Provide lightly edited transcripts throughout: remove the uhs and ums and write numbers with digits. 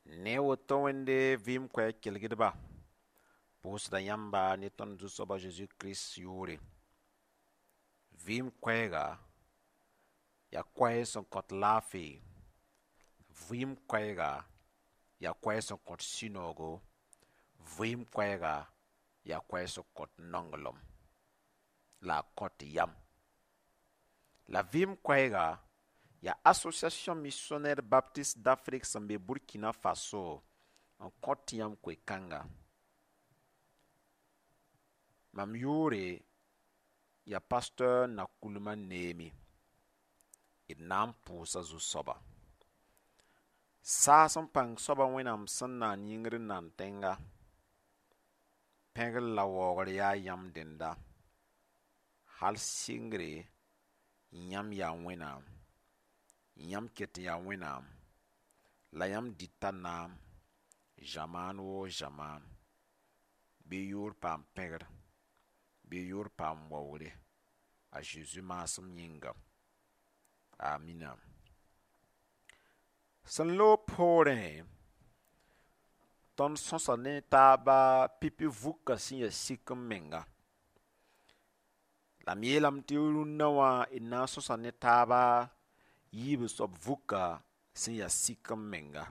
Ne woto wende vim kwe kilgidba pusda yamba ni ton du soba Jesus Christ yuri vim kwega ya kwe son kot lafi vim kwega ya kwe son kot sinogo vim kwega ya kwe son kot nonglom la kot yam la vim kwega ya Association Missionnaire Baptiste d'Afrique sambe Burkina Faso en kot yam kwe kanga mam yuri ya pasteur Nakuluma Nemi idnam pusa zu soba sa son pang soba wenam san na yingri nan tenga pegel la wogre ya yam dinda hal singri yam ya wenam yam ket ya wenam la yam ditanam jaman wo jaman bi yur pam pegr bi yur pam wogre a Jésus masum yinga amina san lo pore ton sonsa ne taba pipi vuka sin ya sikum menga la mielam tiuru nawa ina sonsa ne taba yibu sob vuka sin ya sikum menga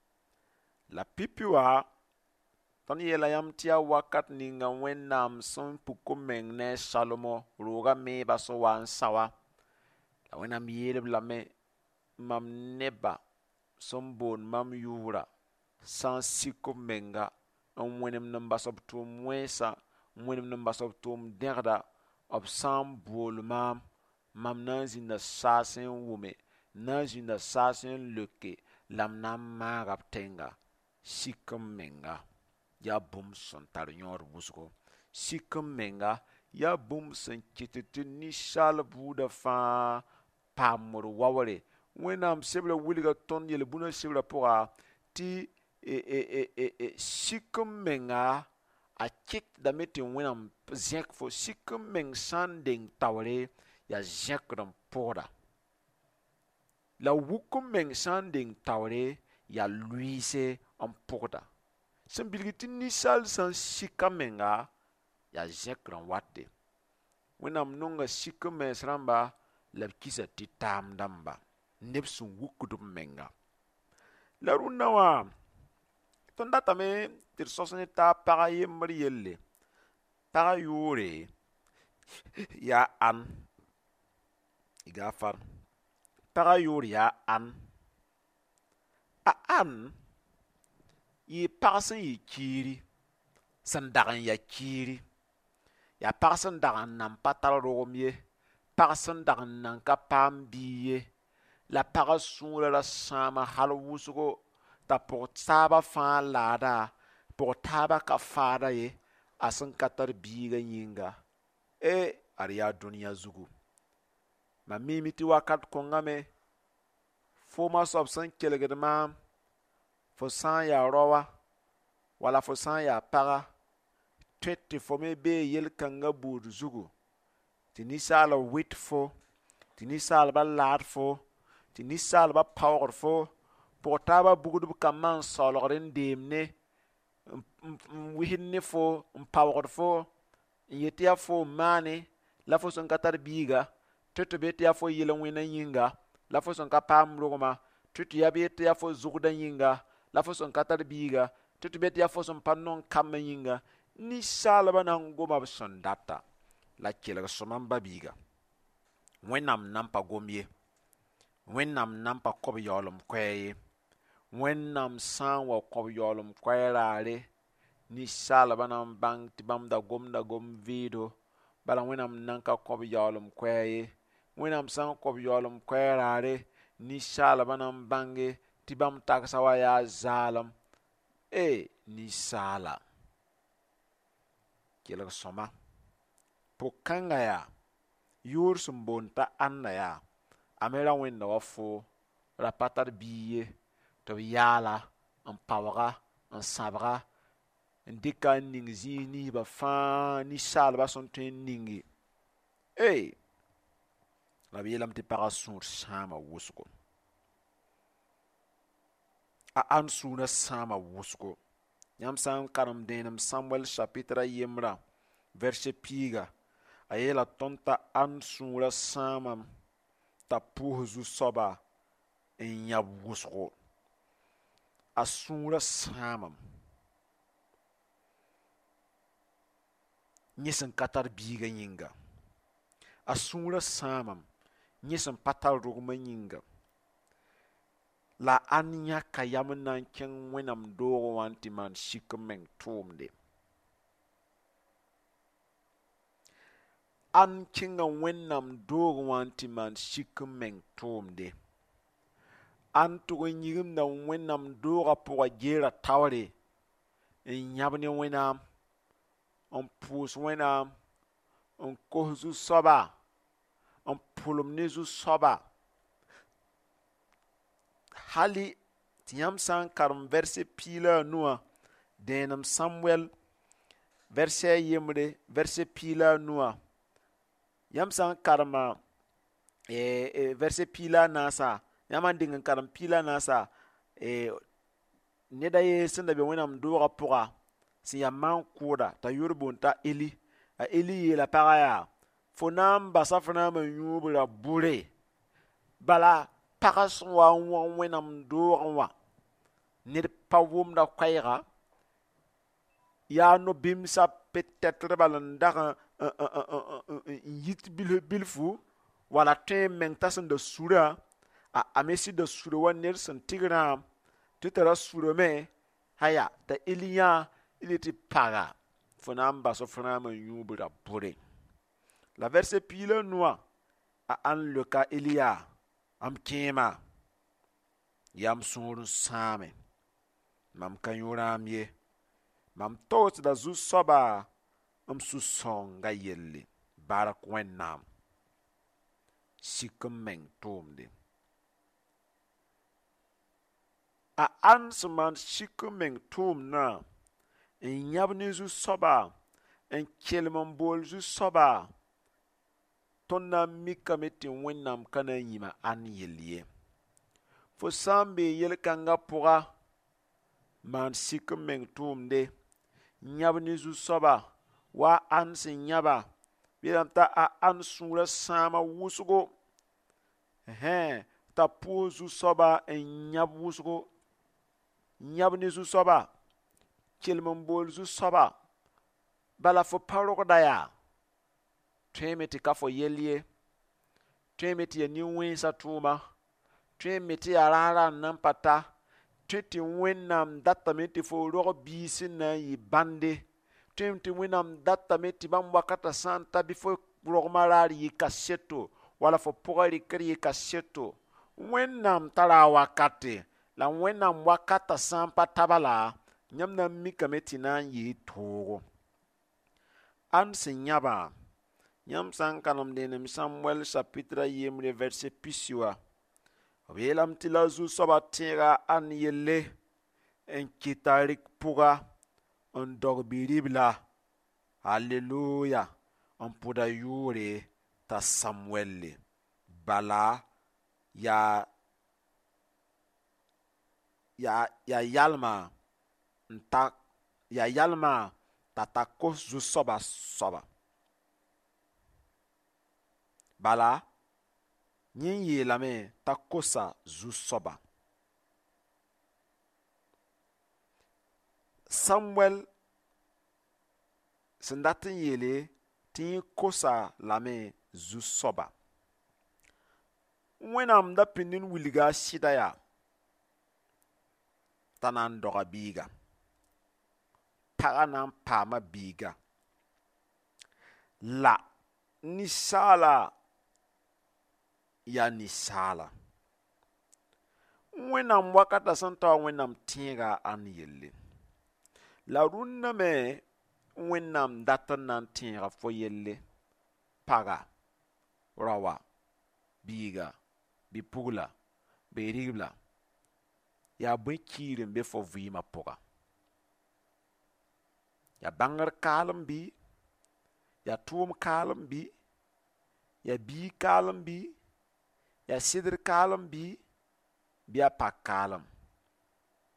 la pipi wa ton yela yam tia wakat ninga wennam son pukum meng ne salomo roga me baso wan sawa la wennam yeleb la me mam neba son bon mam yura san sikum menga an wenem nan basob tum wesa wenem nan basob tum derda ob san bol mam nan zinda sasen wume nan zinda sasen leke lam nan magab tenga sikum menga ya bum son tar yor busgo sikum menga ya bum son kititi ni shal buda fa pamur wawre wenam sebla wilga ton yele buna sebla poa ti sikum menga a kik da metin wenam zek fo sikum meng sanding tawre ya zekram poda la wukum meng sanding tawre ya luise am poda sen bilgiti nisal san sikum menga ya zekram watte wenam nonga sikum mesramba la kisa ti tam damba neb sun wukudum menga la runawa ton data me tir sosne ta paga yemr yelle paga yore ya an igafar paga yore ya an a an yi pagsin yi kiri san dagan ya kiri ya pagsin dagan nan patal rogom ye pagsin dagan nan ka pam biye la paga sũura la sãama hal wʋsgo t'a pʋg taaba fãa laada pʋg taaba ka faada ye a sẽn ka tar biiga yĩnga ad yaa dũniyã zugu mam miime tɩ wakat kõngame foma soab sẽn kelgd maam fo sã n yaa raoa wala fo sã n yaa paga tõe tɩ fo me bee yel-kãngã buud zugu tɩ ninsaalb wɩt fo tɩ ninsaalbã laad fo tɩ ninsaalbã paoogd fo pʋg taaba bugdb kambã n saolgd n deemne n wisd ne fo n paoogd fo n yet tɩ yaa fo n maane la fo sẽn ka tar biiga tɩ tɩ be tɩ yaa fo yel-wẽnã yĩnga la fo sẽn ka paam rogma tɩ tɩ yaa be tɩ yaa fo zugdã yĩnga la fo sẽn ka tar biiga tɩ tɩ be tɩ yaa fo sẽn pa non-kambã yĩnga ninsaalbã na n goma b sẽn data la kelg sõman ba-biiga wẽnnaam nan pa gom ye wẽnnaam nan pa kob yaoolem koɛɛ ye wẽnnaam sã n wa kob yaoolem koɛɛ raare ninsaalbã nan bãng tɩ bãmb da gom vɩɩdo bala wẽnnaam nan ka kob yaoolem koɛɛ ye wẽnnaam sã n kob yaoolem koɛɛ raare ninsaalbã nan bãnge tɩ bãmb tagsa wa yaa zaalem ninsaala kelg sõma pʋg-kãngã yaa yʋʋr sẽn boond t'a ãnda yaa a me ra wẽnda wa fo ra pa tar bii ye tɩ b yaala n paooga n sãbga n dɩka n ning zĩis ninsbã fãa ninsaalbã sẽn tõe n ningi la b yeelame tɩ pagã sũur sãama wʋsgo a an sũurã sãama wʋsgo. Yãmb sã n karem dẽenem Samuɛl chapitre yembrã verse piiga, a yeela tõnd t'a an sũurã sãamam t'a pʋʋs zu-soaba n yãb wʋsgo. A sũurã sãamam yẽ sẽn ka tar biigã yĩnga. A sũurã sãamam yẽ sẽn pa tar rogmã yĩnga. La an yãka yam n na n kẽng Wẽnnaam doogẽ wã n tɩ maan sik n meng tʋʋmde. An kẽnga Wẽnnaam doogẽ wã n tɩ maan sik n meng tʋʋmde. An tʋg n yĩgimda Wẽnnaam doogã pʋga geera taoore n yãb ne Wẽnnaam, n pʋʋs Wẽnnaam, n kos zu-soaba, n pʋlem ne zu-soaba. Hali tɩ yãmb sã n karem vɛrse pii la a nuwã, dẽenem Samuɛl vɛrse a yembre vɛrse pii la a nuwã, yãmb sã n karema vɛrse pii la a naasa, yãmb n deng n karem pii la a naasa, ned a ye sẽn da be Wẽnnaam doogã pʋga sẽn yaa maan-kʋʋda t'a yor boond t'a Eli. A Eli yeela pagã yaa, fo na n basa fo na n maan yũubrã bʋre. Bala pagã sẽn wa n wãg Wẽnnaam doogẽ wã, ned pa wʋmda koɛɛga, yaa no-bɩmsã pet-tɛtr bala n dag n yit bilfu, wala tõe n meng t'a sẽn da surã, a me sɩd da sura wa ned sẽn tigrã, tɩ tara surame, haya t'a Eli yã ile tɩ paga, fo na n bas fo na n maan yũubrã bʋre. La vɛrse pii la nuwã, a an leoka Eli yaa, am kẽema, yam sũur n sãame, mam ka yõ-rãam ye, mam toosda zu-soaba m sũ-sãoongã yelle, bark Wẽnnaam, sik n meng tʋʋmde. A an sẽn maan sik n meng tʋʋmdã, n yãb ne zu-soaba, n kelem n bool zu-soaba, tõnd na n mikame tɩ Wẽnnaam ka na n yĩma an yell ye. Fo sã n bee yel-kãngã pʋga, maan sik n meng tʋʋmde, yãb ne zu-soaba, wa an sẽn yãba, yeelame t'a a an sũurã sãama wʋsgo, t'a pʋʋs zu-soaba n yãb wʋsgo, yãb ne zu-soaba, kelem n bool zu-soaba, bala fo pa rogda yaa, tõeme tɩ ka fo yell ye, tõeme tɩ ya nin-wẽnsã tʋʋma, tõeme tɩ ya raara n nan pa ta, tõe tɩ Wẽnnaam datame tɩ fo rog biis n na n yɩ bãnde, tõeme tɩ Wẽnnaam datame tɩ bãmb wakatã sã n ta bɩ fo rogmã raar yɩ kaseto, wala fo pʋga rɩkr yɩ kaseto. Wẽnnaam tara a wakate, la Wẽnnaam wakatã sã n pa ta bala, yãmb na n mikame tɩ na n yɩɩ toogo. An sẽn yãbã, yãmb sã n karem dẽenem Samuɛl chapitre yembre verse pisi wã, b yeelame tɩ la zu-soaba tẽega an yelle n kɩta rɩk pʋga n dog bi-ribla, halleluya, n pʋda yʋʋre t'a Samuɛlle. Bala yaa yalma t'a ta kos zu-soaba soaba. Bala yẽ yeelame t'a kosa zu-soaba. Samuɛl sẽn dat n yeele tɩ yẽ kosa lame zu-soaba. Wẽnnaam da pĩnd n wilga a sɩda yaa t'a na n doga biiga, pagã na n paama biiga, la ninsaala yaa ninsaala. Wẽnnaam wakatã sẽn ta wa Wẽnnaam tẽega an yelle, la rũnname Wẽnnaam dat n na n tẽega fo yelle, paga, raoa, biiga, bi-pugla, bi-rigla, yaa bõe-kiir n be fo vɩɩmã pʋga. Ya bãngr kaalem bɩ, ya tʋʋm kaalem bɩ, ya bii kaalem bɩ, ya sɩdr kaalem bɩ, bɩ ya pak kaalem.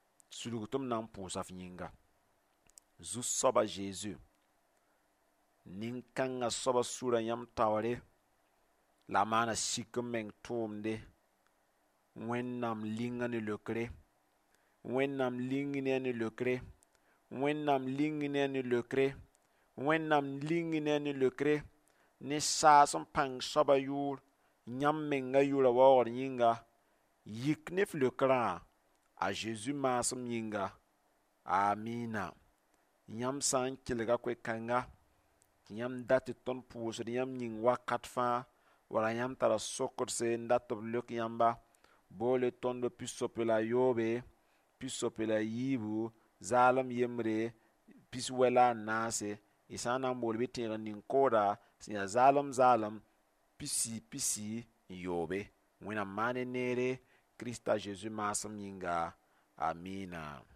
sulg tɩ m na n pʋʋsa f yĩnga. Zu-soaba Zeezi, nin-kãngã soaba sura yãmb taoore, la a maana sik n meng tʋʋmde. Wẽnnaam linga ne lekre. Wẽnnaam lingi ne a ne lekre. Wẽnnaam lingi ne a ne lekre. Wẽnnaam lingi ne a ne lekre. Ne saas n pãng soaba yʋʋr, yãmb menga yʋʋra waoogr yĩnga. Yik ne f lekrã a Zeezi maasem yĩnga. Amiina. Yãmb sã n kelga koe-kãnga, tɩ yãmb dat tɩ tõnd pʋʋsd yãmb yĩng wakat fãa, wala yãmb tara sokdse n dat tɩ b lök yãmba, boole tõnd pis-sope la yoobe, pis-sope la yiibu, zaalem yembre, pis-wɛ la a naase, y sã n na n bool bɩ tẽeg n ning kooda sẽn yaa zaalem, pisi n yoobe. Wẽnnaam maan ne neere, Kirista Zeezi maasem yĩnga. Amiina.